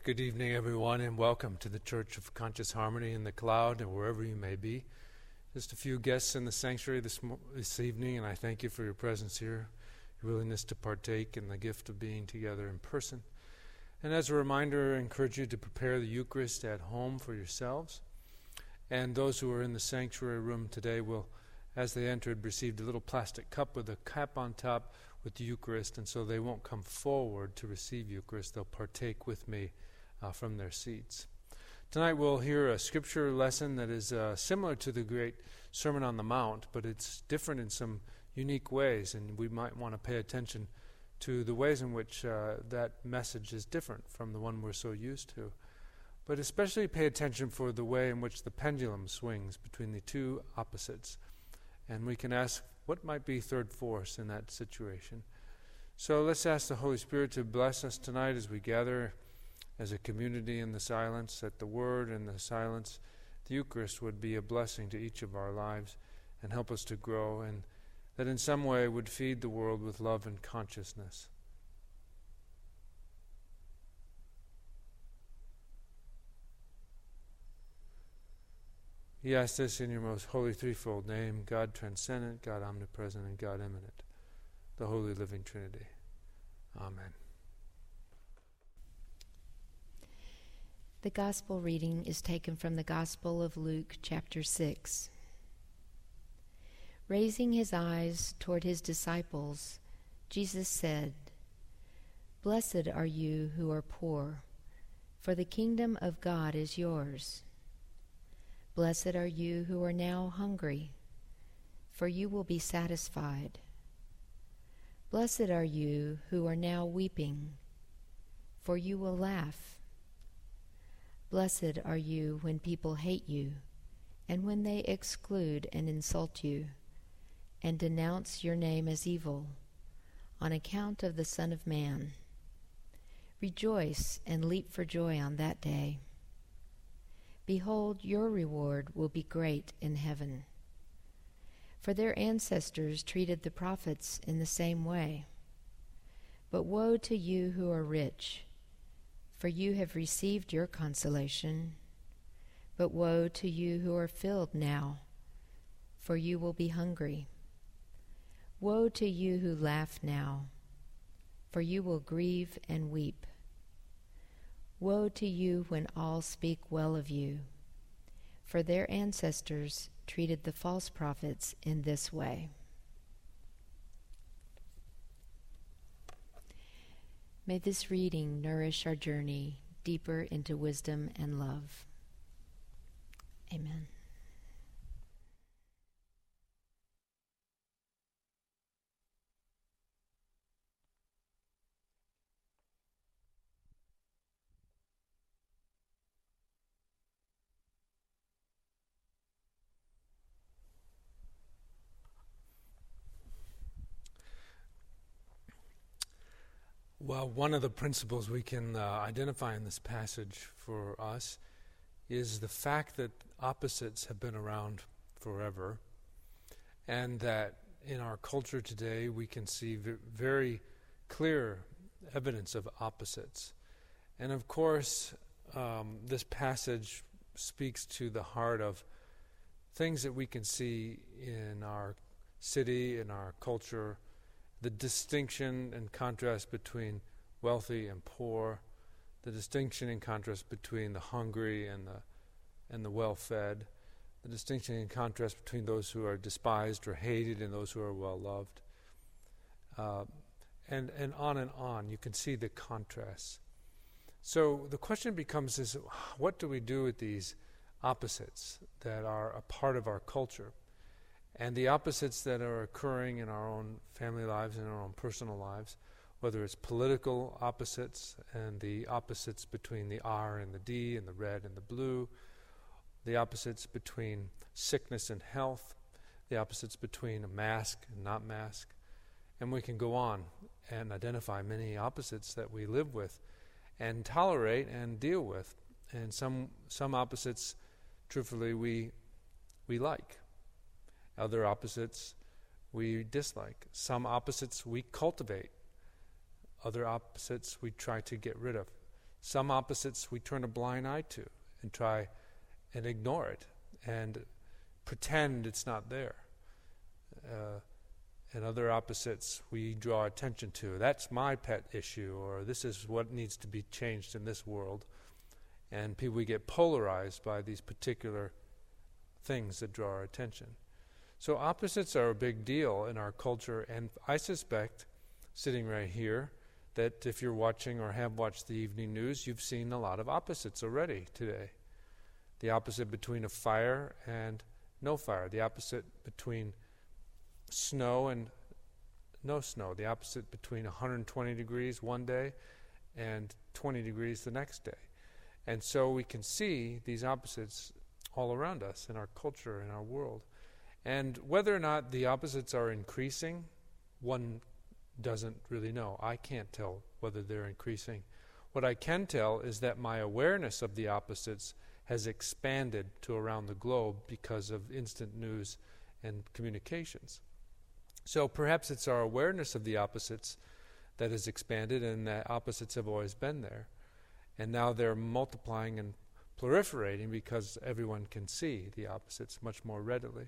Good evening, everyone, and welcome to the Church of Conscious Harmony in the Cloud, and wherever you may be. Just a few guests in the sanctuary this evening, and I thank you for your presence here, your willingness to partake in the gift of being together in person. And as a reminder, I encourage you to prepare the Eucharist at home for yourselves. And those who are in the sanctuary room today will, as they entered, received a little plastic cup with a cap on top with the Eucharist, and so they won't come forward to receive Eucharist. They'll partake with me from their seats. Tonight we'll hear a scripture lesson that is similar to the great Sermon on the Mount, but it's different in some unique ways, and we might want to pay attention to the ways in which that message is different from the one we're so used to. But especially pay attention for the way in which the pendulum swings between the two opposites. And we can ask, what might be third force in that situation? So let's ask the Holy Spirit to bless us tonight as we gather as a community in the silence, that the Word and the silence, the Eucharist, would be a blessing to each of our lives and help us to grow, and that in some way would feed the world with love and consciousness. We ask this in your most holy threefold name, God transcendent, God omnipresent, and God immanent, the Holy Living Trinity. Amen. The Gospel reading is taken from the Gospel of Luke, chapter 6. Raising his eyes toward his disciples, Jesus said, "Blessed are you who are poor, for the kingdom of God is yours. Blessed are you who are now hungry, for you will be satisfied. Blessed are you who are now weeping, for you will laugh. Blessed are you when people hate you, and when they exclude and insult you, and denounce your name as evil, on account of the Son of Man. Rejoice and leap for joy on that day. Behold, your reward will be great in heaven. For their ancestors treated the prophets in the same way. But woe to you who are rich, for you have received your consolation. But woe to you who are filled now, for you will be hungry. Woe to you who laugh now, for you will grieve and weep. Woe to you when all speak well of you, for their ancestors treated the false prophets in this way." May this reading nourish our journey deeper into wisdom and love. Amen. Well, one of the principles we can identify in this passage for us is the fact that opposites have been around forever, and that in our culture today we can see very clear evidence of opposites. And of course, this passage speaks to the heart of things that we can see in our city, in our culture, the distinction and contrast between wealthy and poor, the distinction and contrast between the hungry and the well-fed, the distinction and contrast between those who are despised or hated and those who are well-loved, and on and on. You can see the contrasts. So the question becomes is, what do we do with these opposites that are a part of our culture? And the opposites that are occurring in our own family lives and our own personal lives, whether it's political opposites and the opposites between the R and the D and the red and the blue, the opposites between sickness and health, the opposites between a mask and not mask. And we can go on and identify many opposites that we live with and tolerate and deal with. And some opposites, truthfully, we like. Other opposites we dislike. Some opposites we cultivate. Other opposites we try to get rid of. Some opposites we turn a blind eye to and try and ignore it and pretend it's not there. And other opposites we draw attention to. That's my pet issue, or this is what needs to be changed in this world. And we get polarized by these particular things that draw our attention. So opposites are a big deal in our culture, and I suspect, sitting right here, that if you're watching or have watched the evening news, you've seen a lot of opposites already today. The opposite between a fire and no fire. The opposite between snow and no snow. The opposite between 120 degrees one day and 20 degrees the next day. And so we can see these opposites all around us in our culture, in our world. And whether or not the opposites are increasing, one doesn't really know. I can't tell whether they're increasing. What I can tell is that my awareness of the opposites has expanded to around the globe because of instant news and communications. So perhaps it's our awareness of the opposites that has expanded, and that opposites have always been there. And now they're multiplying and proliferating because everyone can see the opposites much more readily.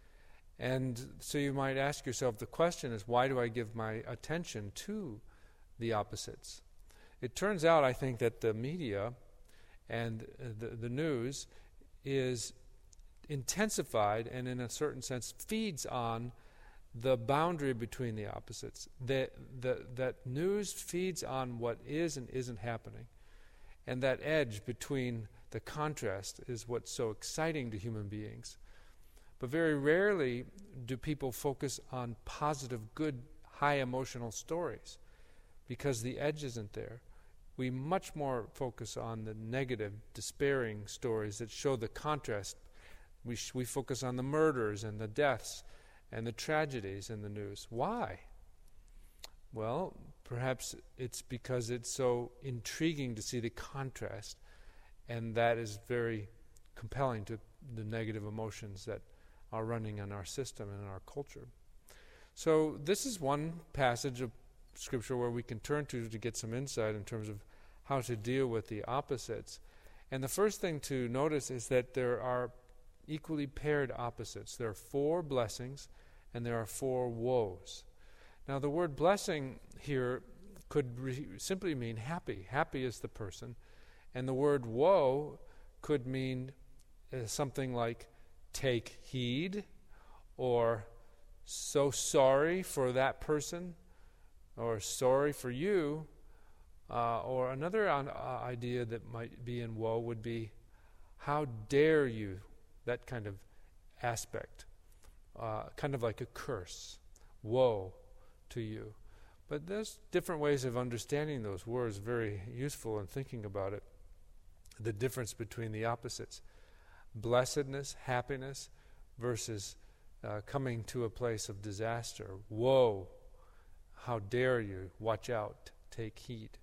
And so you might ask yourself, the question is, why do I give my attention to the opposites? It turns out, I think, that the media and the news is intensified and in a certain sense feeds on the boundary between the opposites. That news feeds on what is and isn't happening. And that edge between the contrast is what's so exciting to human beings. But very rarely do people focus on positive, good, high emotional stories because the edge isn't there. We much more focus on the negative, despairing stories that show the contrast. We focus on the murders and the deaths and the tragedies in the news. Why? Well, perhaps it's because it's so intriguing to see the contrast, and that is very compelling to the negative emotions that are running in our system and in our culture. So this is one passage of Scripture where we can turn to get some insight in terms of how to deal with the opposites. And the first thing to notice is that there are equally paired opposites. There are 4 blessings and there are 4 woes. Now the word blessing here could simply mean happy. Happy is the person. And the word woe could mean something like take heed, or so sorry for that person, or sorry for you, or another idea that might be in woe would be how dare you, that kind of aspect, kind of like a curse, woe to you. But there's different ways of understanding those words, very useful in thinking about it, the difference between the opposites. Blessedness, happiness, versus coming to a place of disaster. Woe, how dare you, watch out, take heed.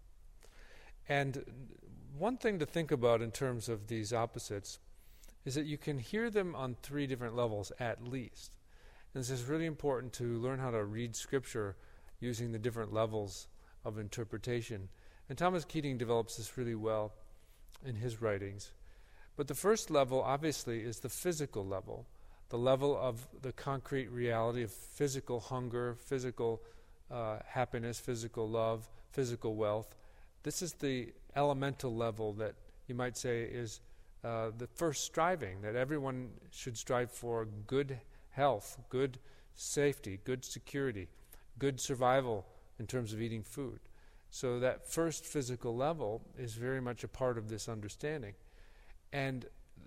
And one thing to think about in terms of these opposites is that you can hear them on 3 different levels at least. And this is really important to learn how to read Scripture using the different levels of interpretation. And Thomas Keating develops this really well in his writings. But the first level, obviously, is the physical level, the level of the concrete reality of physical hunger, physical happiness, physical love, physical wealth. This is the elemental level that you might say is the first striving, that everyone should strive for good health, good safety, good security, good survival in terms of eating food. So that first physical level is very much a part of this understanding. And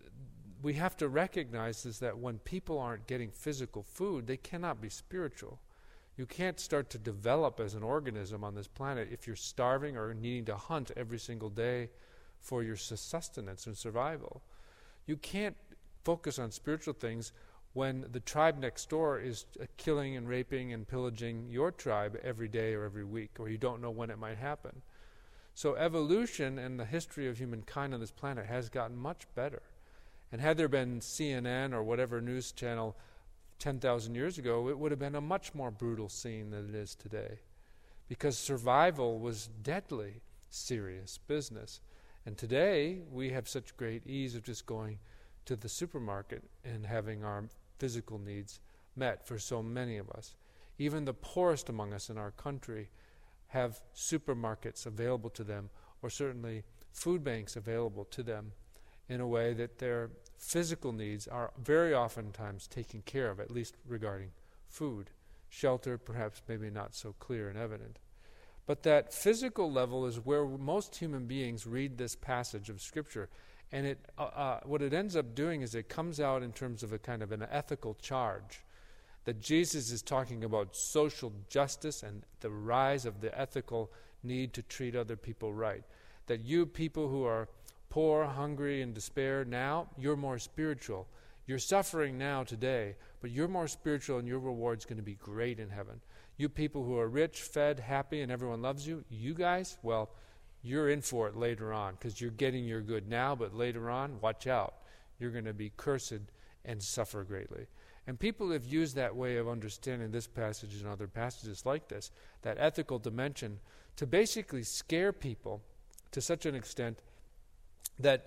we have to recognize is that when people aren't getting physical food, they cannot be spiritual. You can't start to develop as an organism on this planet if you're starving or needing to hunt every single day for your sustenance and survival. You can't focus on spiritual things when the tribe next door is killing and raping and pillaging your tribe every day or every week, or you don't know when it might happen. So evolution and the history of humankind on this planet has gotten much better. And had there been CNN or whatever news channel 10,000 years ago, it would have been a much more brutal scene than it is today. Because survival was deadly serious business. And today, we have such great ease of just going to the supermarket and having our physical needs met for so many of us. Even the poorest among us in our country have supermarkets available to them, or certainly food banks available to them, in a way that their physical needs are very oftentimes taken care of, at least regarding food. Shelter, perhaps maybe not so clear and evident. But that physical level is where most human beings read this passage of Scripture. And what it ends up doing is it comes out in terms of a kind of an ethical charge. That Jesus is talking about social justice and the rise of the ethical need to treat other people right. That you people who are poor, hungry, and despair now, you're more spiritual. You're suffering now today, but you're more spiritual and your reward's going to be great in heaven. You people who are rich, fed, happy, and everyone loves you, you guys, well, you're in for it later on because you're getting your good now, but later on, watch out. You're going to be cursed and suffer greatly. And people have used that way of understanding this passage and other passages like this, that ethical dimension, to basically scare people to such an extent that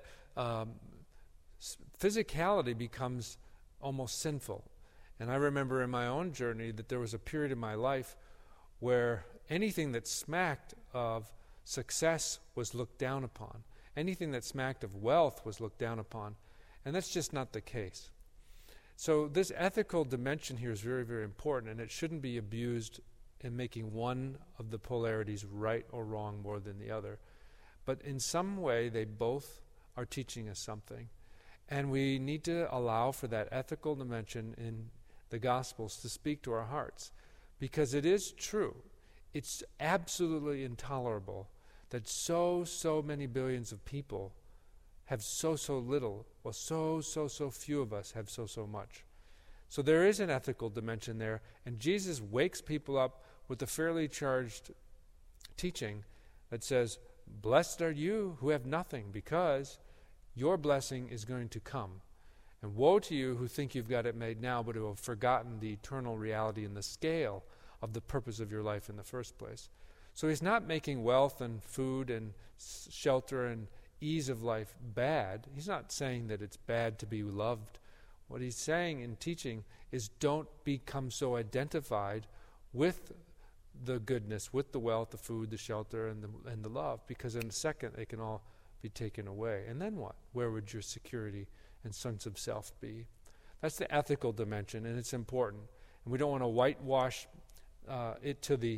physicality becomes almost sinful. And I remember in my own journey that there was a period in my life where anything that smacked of success was looked down upon. Anything that smacked of wealth was looked down upon. And that's just not the case. So this ethical dimension here is very, very important, and it shouldn't be abused in making one of the polarities right or wrong more than the other. But in some way, they both are teaching us something. And we need to allow for that ethical dimension in the Gospels to speak to our hearts. Because it is true. It's absolutely intolerable that so many billions of people have so little, or so few of us have so much. So there is an ethical dimension there, and Jesus wakes people up with a fairly charged teaching that says, blessed are you who have nothing, because your blessing is going to come. And woe to you who think you've got it made now, but who have forgotten the eternal reality and the scale of the purpose of your life in the first place. So he's not making wealth and food and shelter and ease of life bad. He's not saying that it's bad to be loved. What he's saying in teaching is don't become so identified with the goodness, with the wealth, the food, the shelter, and the love, because in a second they can all be taken away. And then what? Where would your security and sense of self be? That's the ethical dimension, and it's important. And we don't want to whitewash it to the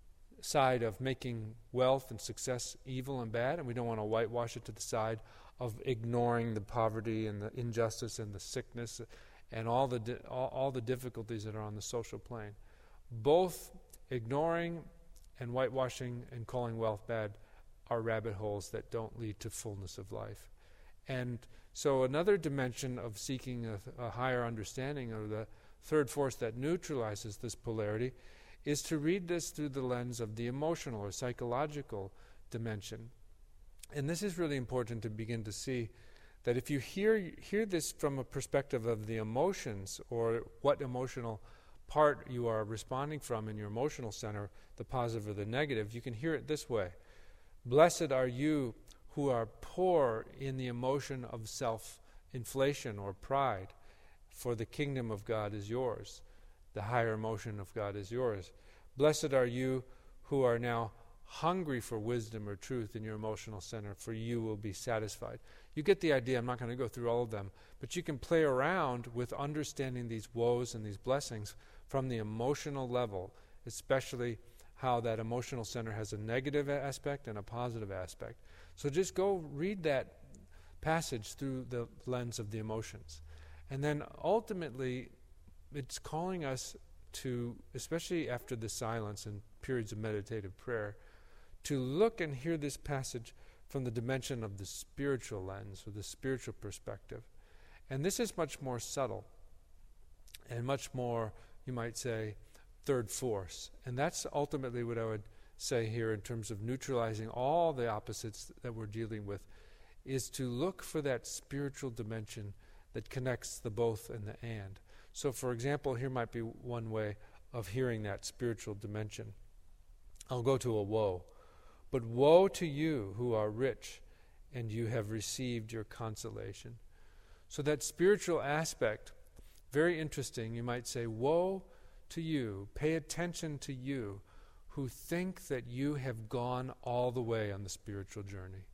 side of making wealth and success evil and bad, and we don't want to whitewash it to the side of ignoring the poverty and the injustice and the sickness and all the difficulties that are on the social plane. Both ignoring and whitewashing and calling wealth bad are rabbit holes that don't lead to fullness of life. And so another dimension of seeking a higher understanding of the third force that neutralizes this polarity is to read this through the lens of the emotional or psychological dimension. And this is really important to begin to see that if you hear this from a perspective of the emotions, or what emotional part you are responding from in your emotional center, the positive or the negative, you can hear it this way. Blessed are you who are poor in the emotion of self-inflation or pride, for the kingdom of God is yours. The higher emotion of God is yours. Blessed are you who are now hungry for wisdom or truth in your emotional center, for you will be satisfied. You get the idea. I'm not going to go through all of them, but you can play around with understanding these woes and these blessings from the emotional level, especially how that emotional center has a negative aspect and a positive aspect. So just go read that passage through the lens of the emotions. And then ultimately, it's calling us to, especially after the silence and periods of meditative prayer, to look and hear this passage from the dimension of the spiritual lens, or the spiritual perspective. And this is much more subtle and much more, you might say, third force. And that's ultimately what I would say here in terms of neutralizing all the opposites that we're dealing with, is to look for that spiritual dimension that connects the both and the and. So, for example, here might be one way of hearing that spiritual dimension. I'll go to a woe. But woe to you who are rich and you have received your consolation. So that spiritual aspect, very interesting. You might say, woe to you, pay attention to you, who think that you have gone all the way on the spiritual journey,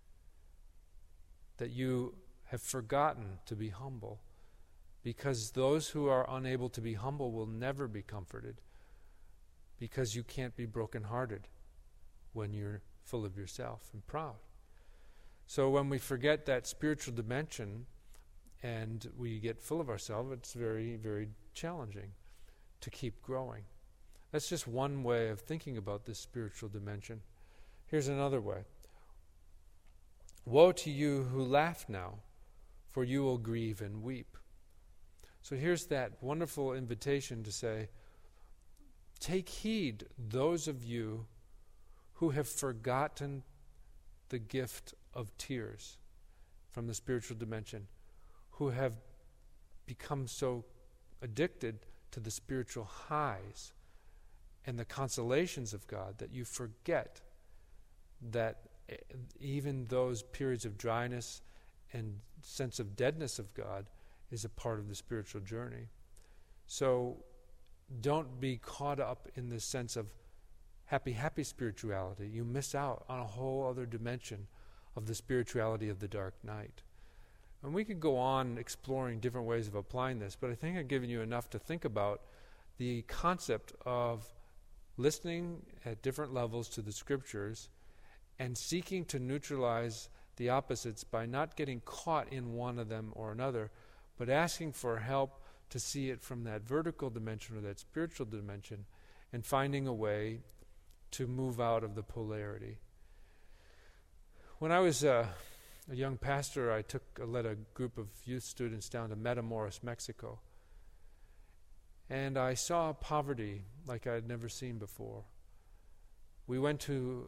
that you have forgotten to be humble, because those who are unable to be humble will never be comforted, because you can't be brokenhearted when you're full of yourself and proud. So when we forget that spiritual dimension and we get full of ourselves, it's very, very challenging to keep growing. That's just one way of thinking about this spiritual dimension. Here's another way. Woe to you who laugh now, for you will grieve and weep. So here's that wonderful invitation to say, take heed, those of you who have forgotten the gift of tears from the spiritual dimension, who have become so addicted to the spiritual highs and the consolations of God that you forget that even those periods of dryness and sense of deadness of God is a part of the spiritual journey. So don't be caught up in this sense of happy spirituality. You miss out on a whole other dimension of the spirituality of the dark night. And we could go on exploring different ways of applying this, but I think I've given you enough to think about the concept of listening at different levels to the scriptures and seeking to neutralize the opposites by not getting caught in one of them or another, but asking for help to see it from that vertical dimension or that spiritual dimension and finding a way to move out of the polarity. When I was a young pastor, I led a group of youth students down to Matamoros, Mexico. And I saw poverty like I had never seen before. We went to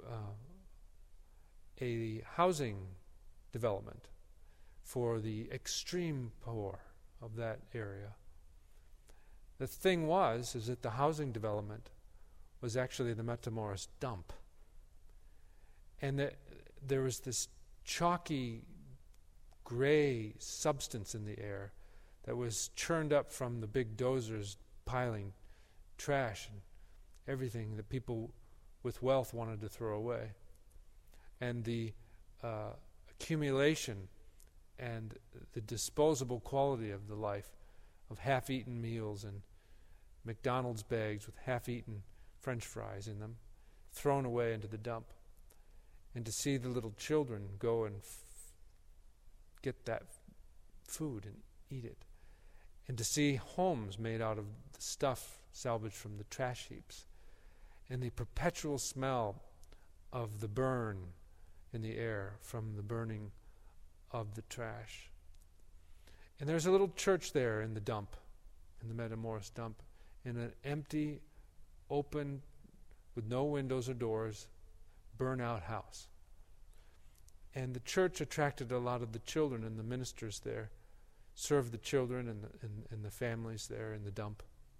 a housing development for the extreme poor of that area. The thing is that the housing development was actually the Matamoros dump. And there was this chalky gray substance in the air that was churned up from the big dozers piling trash and everything that people with wealth wanted to throw away. And the accumulation and the disposable quality of the life of half-eaten meals and McDonald's bags with half-eaten French fries in them thrown away into the dump. And to see the little children go and get that food and eat it. And to see homes made out of the stuff salvaged from the trash heaps. And the perpetual smell of the burn in the air from the burning of the trash. And there's a little church there in the dump, in the Matamoros dump, in an empty, open, with no windows or doors, burn-out house. And the church attracted a lot of the children, and the ministers there served the children and the families there in the dump.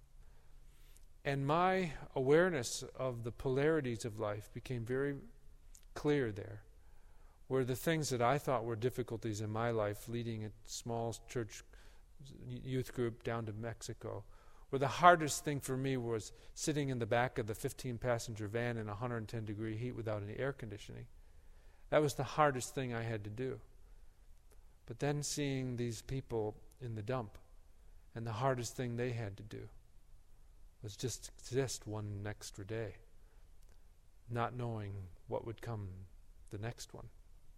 And my awareness of the polarities of life became very clear there, where the things that I thought were difficulties in my life, leading a small church youth group down to Mexico, where the hardest thing for me was sitting in the back of the 15-passenger van in 110-degree heat without any air conditioning. That was the hardest thing I had to do. But then seeing these people in the dump, and the hardest thing they had to do was just exist one extra day, not knowing what would come the next one.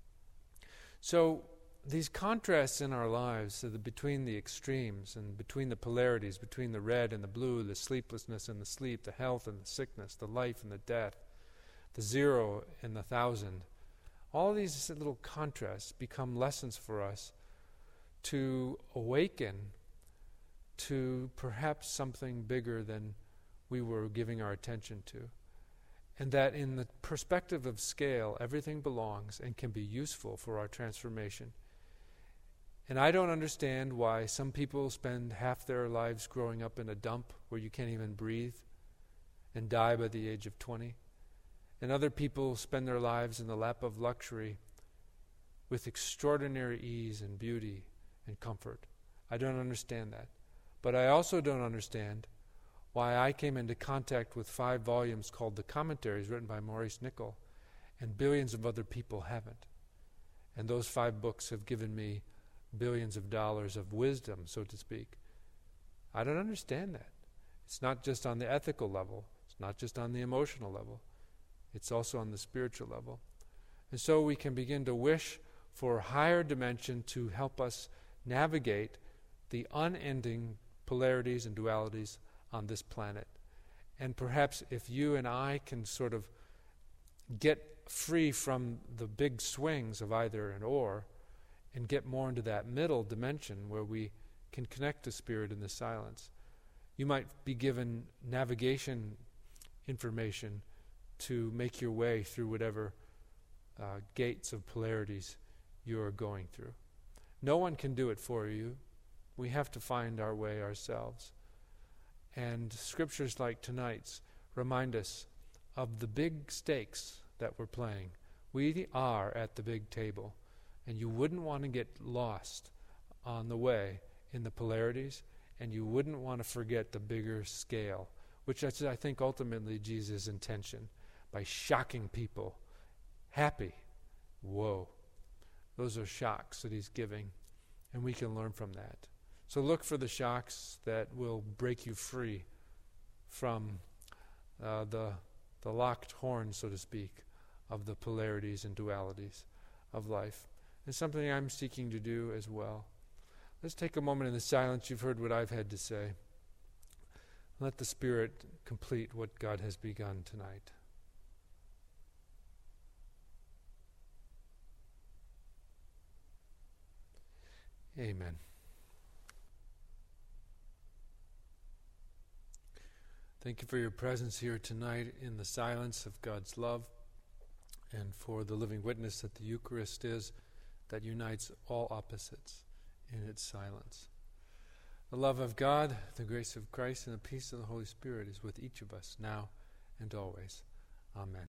So these contrasts in our lives, so between the extremes and between the polarities, between the red and the blue, the sleeplessness and the sleep, the health and the sickness, the life and the death, the 0 and the 1,000, all these little contrasts become lessons for us to awaken to perhaps something bigger than we were giving our attention to. And that in the perspective of scale, everything belongs and can be useful for our transformation. And I don't understand why some people spend half their lives growing up in a dump where you can't even breathe and die by the age of 20. And other people spend their lives in the lap of luxury with extraordinary ease and beauty and comfort. I don't understand that. But I also don't understand why I came into contact with 5 volumes called The Commentaries, written by Maurice Nicoll, and billions of other people haven't. And those 5 books have given me billions of dollars of wisdom, so to speak. I don't understand that. It's not just on the ethical level. It's not just on the emotional level. It's also on the spiritual level. And so we can begin to wish for a higher dimension to help us navigate the unending polarities and dualities on this planet. And perhaps if you and I can sort of get free from the big swings of either and or, and get more into that middle dimension where we can connect to spirit in the silence, you might be given navigation information to make your way through whatever gates of polarities you are going through. No one can do it for you. We have to find our way ourselves. And scriptures like tonight's remind us of the big stakes that we're playing. We are at the big table, and you wouldn't want to get lost on the way in the polarities, and you wouldn't want to forget the bigger scale, which is, I think, ultimately Jesus' intention, by shocking people. Happy. Whoa. Those are shocks that he's giving, and we can learn from that. So look for the shocks that will break you free from the locked horn, so to speak, of the polarities and dualities of life. It's something I'm seeking to do as well. Let's take a moment in the silence. You've heard what I've had to say. Let the Spirit complete what God has begun tonight. Amen. Thank you for your presence here tonight in the silence of God's love, and for the living witness that the Eucharist is, that unites all opposites in its silence. The love of God, the grace of Christ, and the peace of the Holy Spirit is with each of us now and always. Amen.